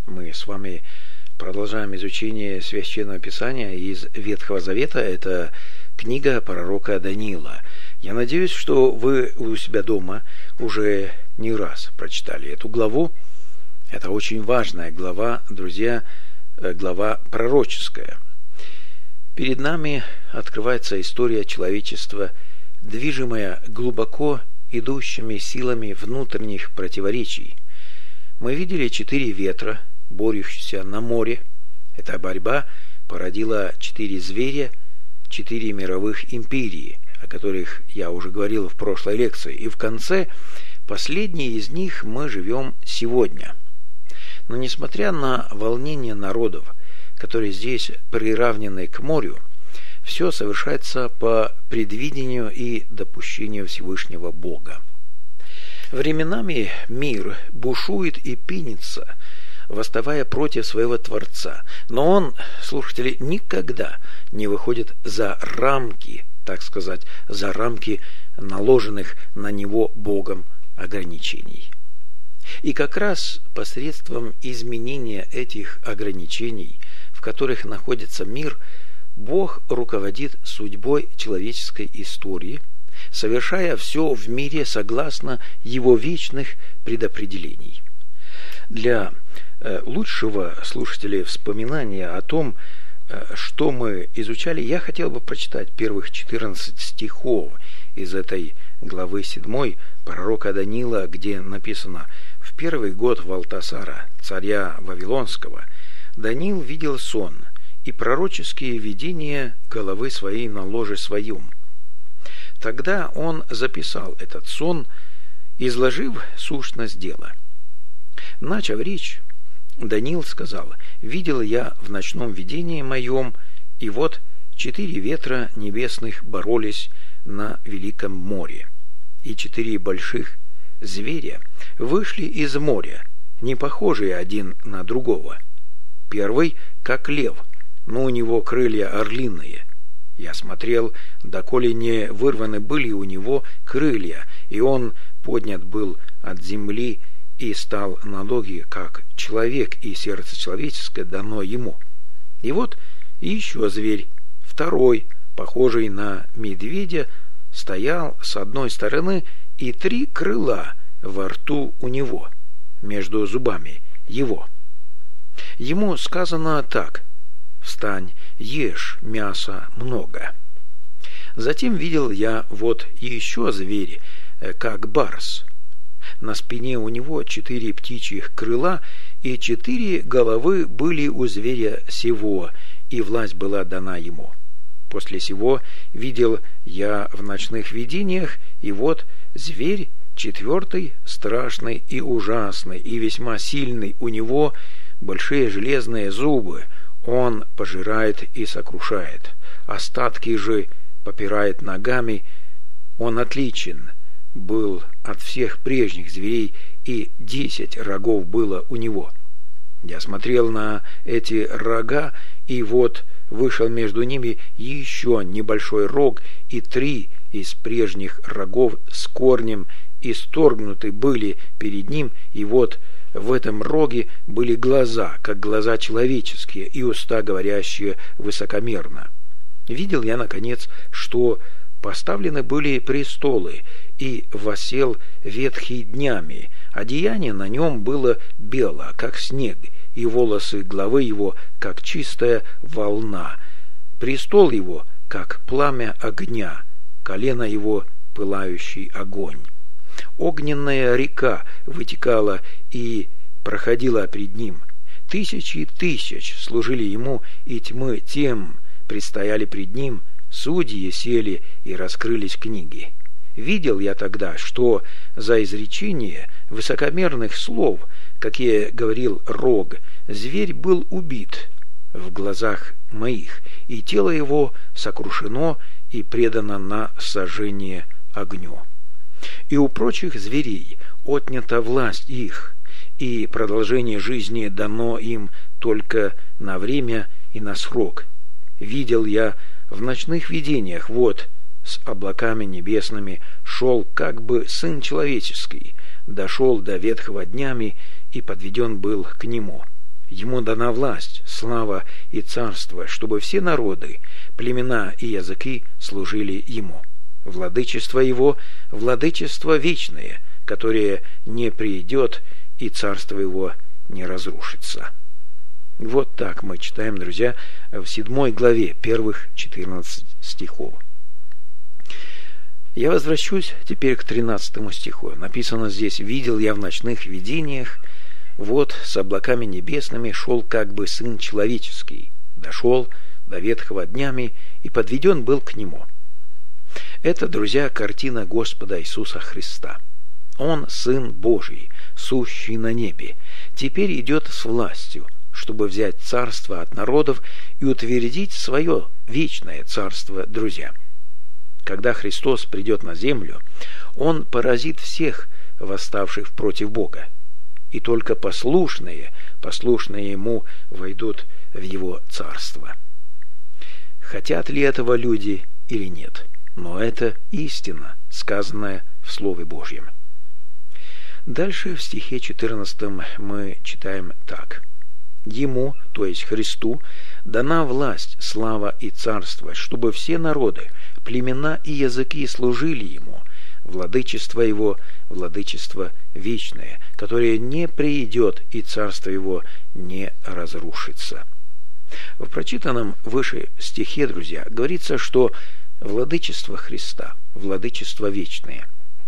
Мы с вами продолжаем изучение Священного Писания из Ветхого Завета. Это книга пророка Даниила. Я надеюсь, что вы у себя дома уже не раз прочитали эту главу. Это очень важная глава, друзья, глава пророческая. Перед нами открывается история человечества, движимая глубоко идущими силами внутренних противоречий. Мы видели 4 ветра, борющиеся на море. Эта борьба породила 4 зверя, 4 мировых империи, о которых я уже говорил в прошлой лекции. И в конце, последний из них мы живем сегодня. Но несмотря на волнение народов, которые здесь приравнены к морю, все совершается по предвидению и допущению Всевышнего Бога. Временами мир бушует и пенится, восставая против своего Творца. Но он, слушатели, никогда не выходит за рамки, так сказать, за рамки наложенных на него Богом ограничений. И как раз посредством изменения этих ограничений, в которых находится мир, Бог руководит судьбой человеческой истории, совершая все в мире согласно Его вечных предопределений. Для лучшего, слушателей, вспоминания о том, что мы изучали, я хотел бы прочитать первых 14 стихов из этой главы 7 пророка Даниила, где написано: «В первый год Валтасара, царя Вавилонского, Даниил видел сон и пророческие видения головы своей на ложе своем. Тогда он записал этот сон, изложив сущность дела. Начав речь, Даниил сказал: «Видел я в ночном видении моем, и вот 4 ветра небесных боролись на великом море, и 4 больших зверя вышли из моря, не похожие один на другого. Первый, как лев, но у него крылья орлиные. Я смотрел, доколе не вырваны были у него крылья, и он поднят был от земли и стал на ноги, как человек, и сердце человеческое дано ему. И вот еще зверь, второй, похожий на медведя, стоял с одной стороны, и 3 крыла во рту у него, между зубами его. Ему сказано так: встань, ешь мяса много. Затем видел я вот еще зверь, как барс. На спине у него 4 птичьих крыла, и 4 головы были у зверя сего, и власть была дана ему. После сего видел я в ночных видениях, и вот зверь 4, страшный и ужасный, и весьма сильный, у него большие железные зубы, он пожирает и сокрушает, остатки же попирает ногами. Он отличен был от всех прежних зверей, и 10 рогов было у него. Я смотрел на эти рога, и вот вышел между ними еще небольшой рог, и 3 из прежних рогов с корнем исторгнуты были перед ним, и вот в этом роге были глаза, как глаза человеческие, и уста, говорящие высокомерно. Видел я, наконец, что поставлены были престолы, и восел ветхий днями. Одеяние на нем было бело, как снег, и волосы главы его, как чистая волна. Престол его, как пламя огня, колено его, пылающий огонь. Огненная река вытекала и проходила пред ним. 1000 тысяч служили ему, и тьмы тем предстояли пред ним. Судьи сели, и раскрылись книги. Видел я тогда, что за изречение высокомерных слов, какие говорил рог, зверь был убит в глазах моих, и тело его сокрушено и предано на сожжение огню. И у прочих зверей отнята власть их, и продолжение жизни дано им только на время и на срок. Видел я в ночных видениях, вот с облаками небесными шел как бы Сын Человеческий, дошел до ветхого днями и подведен был к нему. Ему дана власть, слава и царство, чтобы все народы, племена и языки служили ему. Владычество его – владычество вечное, которое не придет, и царство его не разрушится». Вот так мы читаем, друзья, в 7 главе первых 14 стихов. Я возвращусь теперь к 13 стиху. Написано здесь: «Видел я в ночных видениях, вот с облаками небесными шел как бы Сын Человеческий, дошел до ветхого днями и подведен был к нему». Это, друзья, картина Господа Иисуса Христа. Он Сын Божий, сущий на небе, теперь идет с властью, чтобы взять царство от народов и утвердить свое вечное царство, друзья. Когда Христос придет на землю, Он поразит всех восставших против Бога, и только послушные Ему войдут в Его царство. Хотят ли этого люди или нет? Но это истина, сказанная в Слове Божьем. Дальше в стихе 14 мы читаем так: «Ему, то есть Христу, дана власть, слава и царство, чтобы все народы, племена и языки служили Ему. Владычество Его – владычество вечное, которое не приидет, и царство Его не разрушится». В прочитанном выше стихе, друзья, говорится, что владычество Христа – владычество вечное.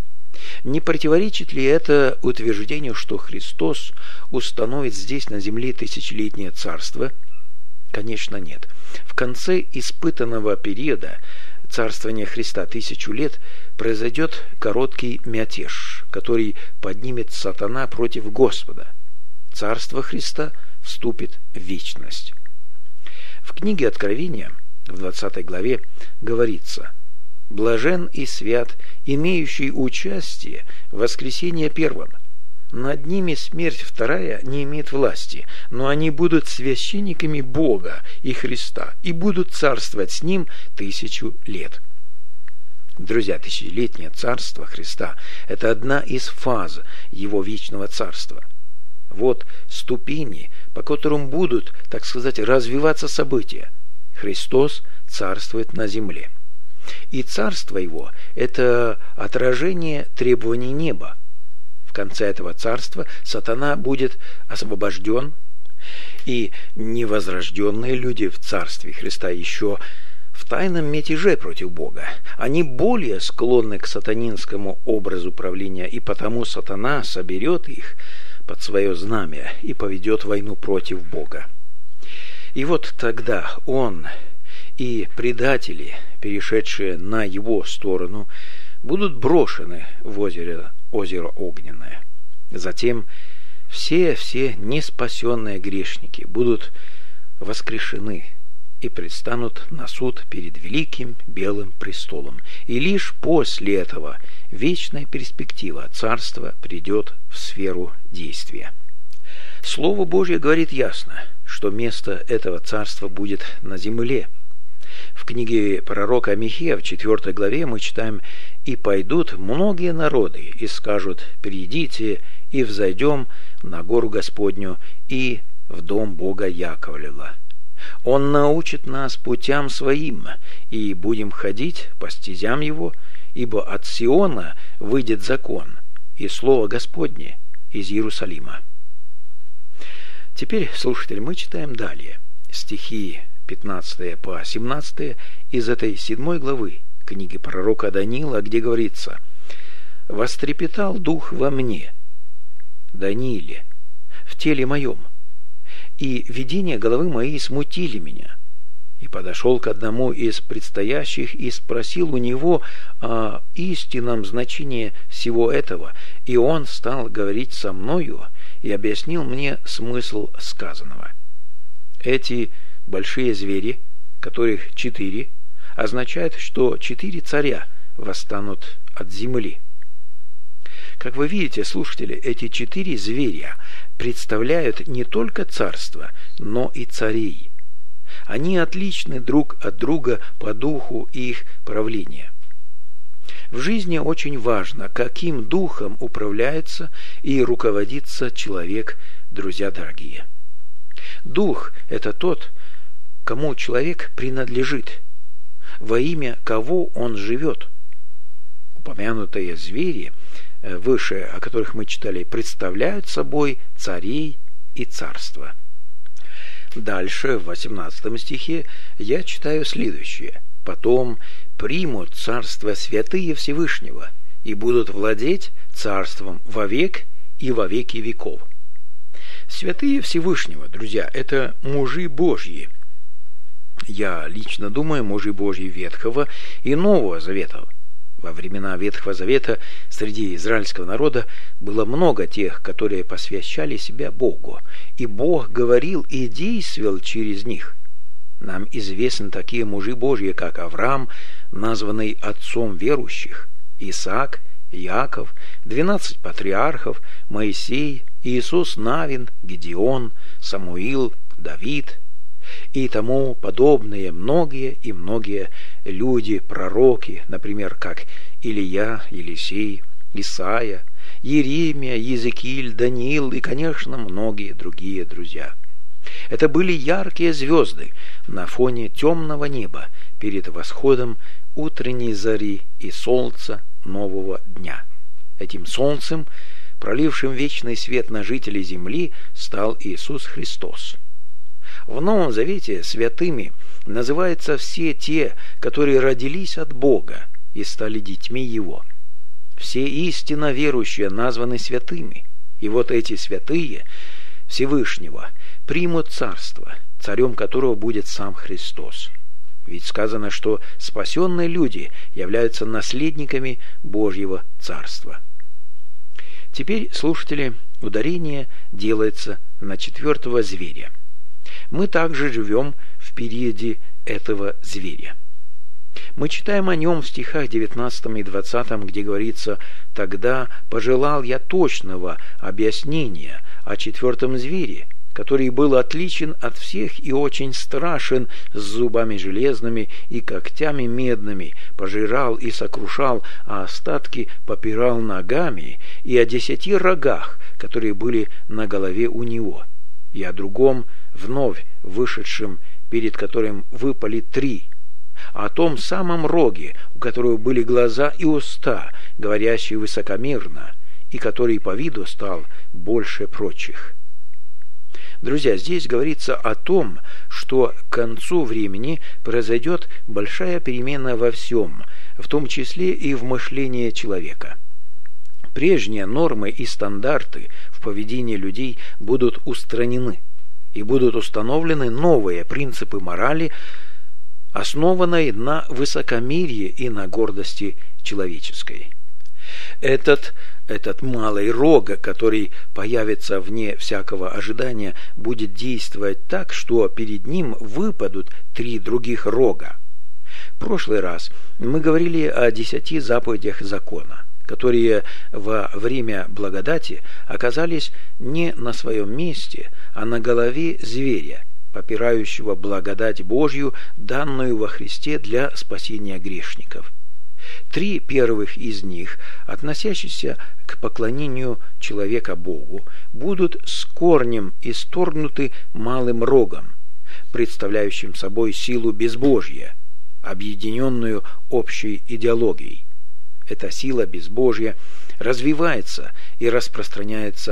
Не противоречит ли это утверждению, что Христос установит здесь на земле тысячелетнее царство? Конечно, нет. В конце испытанного периода царствования Христа 1000 лет произойдет короткий мятеж, который поднимет сатана против Господа. Царство Христа вступит в вечность. В книге Откровения, в 20 главе, говорится: «Блажен и свят, имеющий участие в воскресении первом. Над ними смерть вторая не имеет власти, но они будут священниками Бога и Христа и будут царствовать с Ним 1000 лет». Друзья, тысячелетнее царство Христа – это одна из фаз Его вечного царства. Вот ступени, по которым будут, так сказать, развиваться события. Христос царствует на земле. И царство Его – это отражение требований неба. В конце этого царства сатана будет освобожден, и невозрожденные люди в царстве Христа еще в тайном мятеже против Бога. Они более склонны к сатанинскому образу правления, и потому сатана соберет их под свое знамя и поведет войну против Бога. И вот тогда он и предатели, перешедшие на его сторону, будут брошены в озеро огненное. Затем все неспасенные грешники будут воскрешены и предстанут на суд перед великим белым престолом. И лишь после этого вечная перспектива царства придет в сферу действия. Слово Божье говорит ясно, что место этого царства будет на земле. В книге пророка Михея в 4 главе мы читаем: «И пойдут многие народы, и скажут: придите, и взойдем на гору Господню, и в дом Бога Яковлева. Он научит нас путям своим, и будем ходить по стезям его, ибо от Сиона выйдет закон, и слово Господне из Иерусалима». Теперь, слушатели, мы читаем далее стихи 15 по 17 из этой 7 главы книги пророка Даниила, где говорится: «Вострепетал дух во мне, Данииле, в теле моем, и видения головы моей смутили меня. И подошел к одному из предстоящих и спросил у него о истинном значении всего этого, и он стал говорить со мною и объяснил мне смысл сказанного. Эти большие звери, которых 4, означают, что 4 царя восстанут от земли». Как вы видите, слушатели, эти 4 зверя представляют не только царство, но и царей. Они отличны друг от друга по духу их правления. В жизни очень важно, каким духом управляется и руководится человек, друзья дорогие. Дух – это тот, кому человек принадлежит, во имя кого он живет. Упомянутые звери, выше, о которых мы читали, представляют собой царей и царства. Дальше, в 18 стихе, я читаю следующее. «Потом примут царство святые Всевышнего и будут владеть царством вовек и во веки веков». Святые Всевышнего, друзья, это мужи Божьи. Я лично думаю, мужи Божьи Ветхого и Нового Завета. Во времена Ветхого Завета среди израильского народа было много тех, которые посвящали себя Богу, и Бог говорил и действовал через них. Нам известны такие мужи Божьи, как Авраам, названный отцом верующих, Исаак, Иаков, 12 патриархов, Моисей, Иисус Навин, Гедеон, Самуил, Давид и тому подобные многие и многие люди, пророки, например, как Илия, Елисей, Исаия, Иеремия, Иезекииль, Даниил и, конечно, многие другие друзья. Это были яркие звезды на фоне темного неба перед восходом утренней зари и солнца нового дня. Этим солнцем, пролившим вечный свет на жителей земли, стал Иисус Христос. В Новом Завете святыми называются все те, которые родились от Бога и стали детьми Его. Все истинно верующие названы святыми, и вот эти святые Всевышнего примут царство, царем которого будет сам Христос. Ведь сказано, что спасенные люди являются наследниками Божьего царства. Теперь, слушатели, ударение делается на 4-го зверя. Мы также живем в периоде этого зверя. Мы читаем о нем в стихах 19 и 20, где говорится: «Тогда пожелал я точного объяснения о 4-м звере, который был отличен от всех и очень страшен, с зубами железными и когтями медными, пожирал и сокрушал, а остатки попирал ногами, и о 10 рогах, которые были на голове у него, и о другом, вновь вышедшем, перед которым выпали 3, о том самом роге, у которого были глаза и уста, говорящие высокомерно, и который по виду стал больше прочих». Друзья, здесь говорится о том, что к концу времени произойдет большая перемена во всем, в том числе и в мышлении человека. Прежние нормы и стандарты в поведении людей будут устранены, и будут установлены новые принципы морали, основанной на высокомерии и на гордости человеческой. Этот малый рог, который появится вне всякого ожидания, будет действовать так, что перед ним выпадут 3 других рога. В прошлый раз мы говорили о 10 заповедях закона, которые во время благодати оказались не на своем месте, а на голове зверя, попирающего благодать Божью, данную во Христе для спасения грешников. 3 первых из них, относящиеся к поклонению человека Богу, будут с корнем исторгнуты малым рогом, представляющим собой силу безбожья, объединенную общей идеологией. Эта сила безбожья развивается и распространяется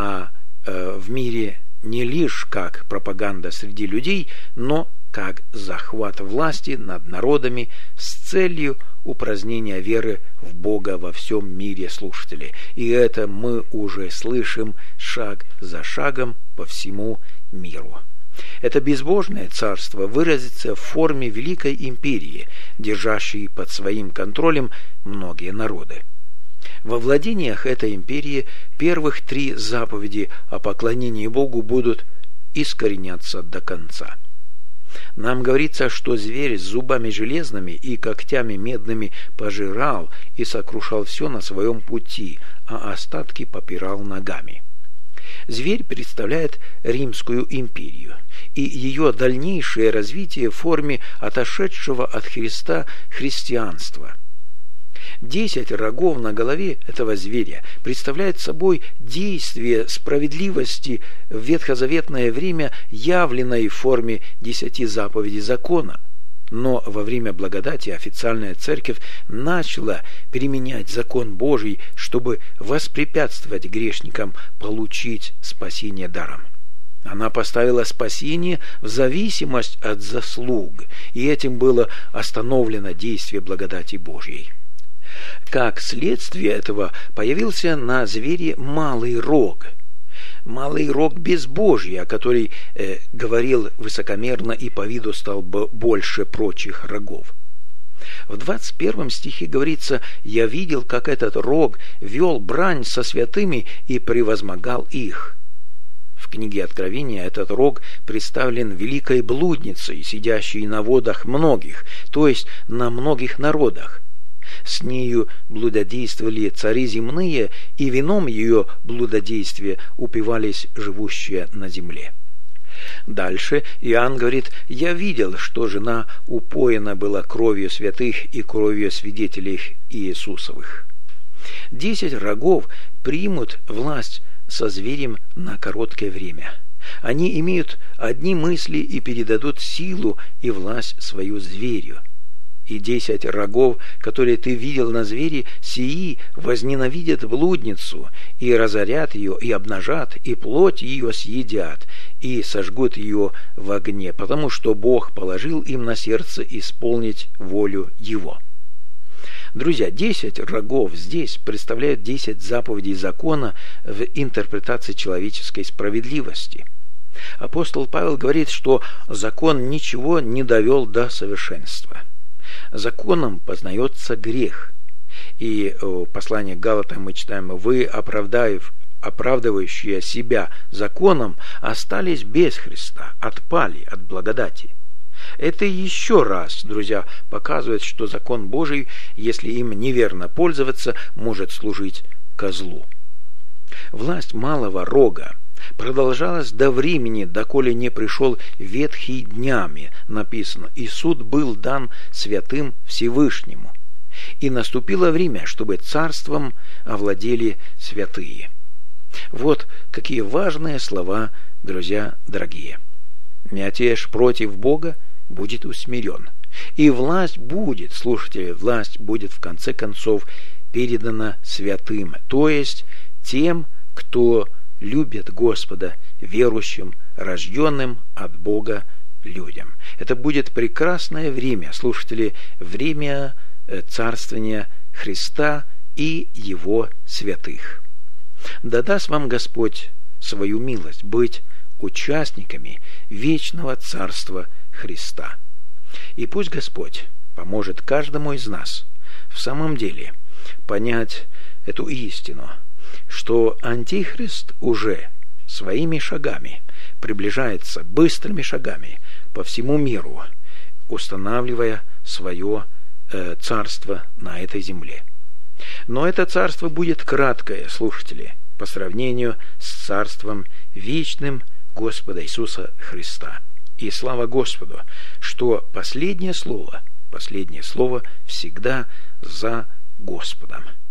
в мире не лишь как пропаганда среди людей, но как захват власти над народами с целью упразднения веры в Бога во всем мире, слушатели. И это мы уже слышим шаг за шагом по всему миру. Это безбожное царство выразится в форме великой империи, держащей под своим контролем многие народы. Во владениях этой империи первых 3 заповеди о поклонении Богу будут искореняться до конца. Нам говорится, что зверь с зубами железными и когтями медными пожирал и сокрушал все на своем пути, а остатки попирал ногами. Зверь представляет Римскую империю и ее дальнейшее развитие в форме отошедшего от Христа христианства. 10 рогов на голове этого зверя представляют собой действие справедливости в ветхозаветное время, явленной в форме 10 заповедей закона. Но во время благодати официальная церковь начала применять закон Божий, чтобы воспрепятствовать грешникам получить спасение даром. Она поставила спасение в зависимость от заслуг, и этим было остановлено действие благодати Божьей. Как следствие этого появился на звере малый рог. Малый рог безбожия, который говорил высокомерно и по виду стал бы больше прочих рогов. В 21 стихе говорится: «Я видел, как этот рог вел брань со святыми и превозмогал их». В книге Откровения этот рог представлен великой блудницей, сидящей на водах многих, то есть на многих народах. С нею блудодействовали цари земные, и вином ее блудодействия упивались живущие на земле. Дальше Иоанн говорит: «Я видел, что жена упоена была кровью святых и кровью свидетелей Иисусовых». 10 рогов примут власть со зверем на короткое время. Они имеют одни мысли и передадут силу и власть свою зверю. И 10 рогов, которые ты видел на звере, сии возненавидят блудницу, и разорят ее, и обнажат, и плоть ее съедят, и сожгут ее в огне, потому что Бог положил им на сердце исполнить волю Его». Друзья, 10 рогов здесь представляют 10 заповедей закона в интерпретации человеческой справедливости. Апостол Павел говорит, что закон ничего не довел до совершенства. Законом познается грех. И в послании к Галатам мы читаем: «Вы, оправдывающие себя законом, остались без Христа, отпали от благодати». Это еще раз, друзья, показывает, что закон Божий, если им неверно пользоваться, может служить козлу. Власть малого рога продолжалась до времени, доколе не пришел ветхий днями, написано, и суд был дан святым Всевышнему. И наступило время, чтобы царством овладели святые. Вот какие важные слова, друзья дорогие. Мятеж против Бога будет усмирен. И власть будет, слушатели, власть будет в конце концов передана святым, то есть тем, кто любит Господа, верующим, рожденным от Бога людям. Это будет прекрасное время, слушатели, время царствования Христа и Его святых. Да даст вам Господь свою милость быть участниками вечного Царства Христа. И пусть Господь поможет каждому из нас в самом деле понять эту истину, что Антихрист уже своими шагами приближается, быстрыми шагами по всему миру, устанавливая свое царство на этой земле. Но это царство будет краткое, слушатели, по сравнению с царством вечным Господа Иисуса Христа. И слава Господу, что последнее слово всегда за Господом.